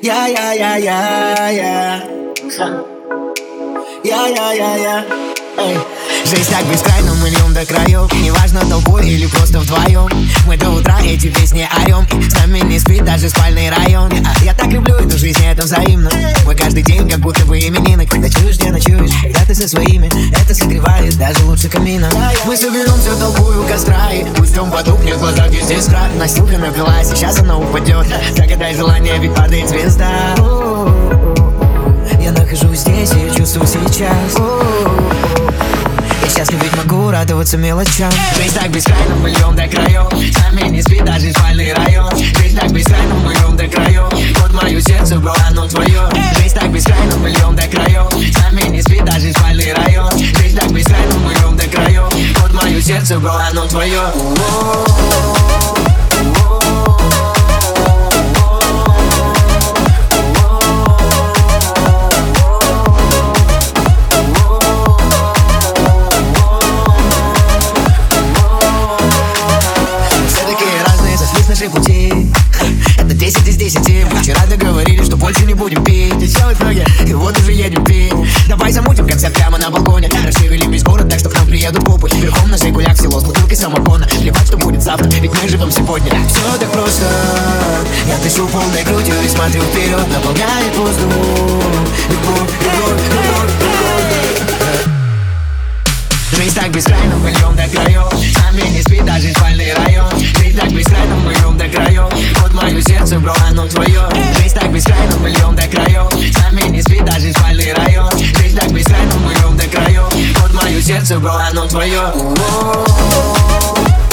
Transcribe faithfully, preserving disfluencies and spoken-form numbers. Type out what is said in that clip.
Я-я-я-я-я. Я-я-я-я. Эй. Жизнь так бескрайна, миллион до краев. Неважно, толпой или просто вдвоем. Мы до утра эти песни орем. С нами не спит даже спальный район. Я, я так люблю эту жизнь, это взаимно. Мы каждый день как будто бы именины. Когда чуешь, где ночуешь, когда ты со своими, это согревает даже лучше камина. Мы соберем всю толпу у костра и пусть дом потухнет, в глазах здесь крак. Настюха напилась, сейчас она упадет. Загадай желание, ведь падает звезда. Я нахожусь здесь и чувствую сейчас. Я счастлив, ведь могу радоваться мелочам. Жизнь так бескрайна, миллион до краев. С нами не спит даже спальный район. Жизнь так бескрайна, миллион до краев. Вот мое сердце, бро, оно твое. Жизнь так бескрайна, миллион до краев. С нами не спит даже спальный район. Жизнь так бескрайна, миллион до краев. Вот мое сердце, бро, оно твое. Пути. Это десять из десяти. Мы вчера договорились, что больше не будем пить. И делать ноги, и вот уже едем пить. Давай замутим концерт прямо на балконе. Расширили весь город, так что к нам приедут попы. Верхом на жигулях в село с бутылкой самогона. Плевать, что будет завтра, ведь мы живем сегодня. Все так просто. Я дышу полной грудью и смотрю вперед. Наполняет воздух. Любовь, любовь, любовь, любовь. Жизнь так бескрайна, миллион до краев. С нами не спит даже спальный район. Жизнь так бескрайна, миллион до краев. Вот мое сердце, бро, оно твое. Жизнь так бескрайна, миллион до краев. С нами не спит даже спальный район. Жизнь так бескрайна, миллион до краев. Вот мое сердце, бро, оно твое.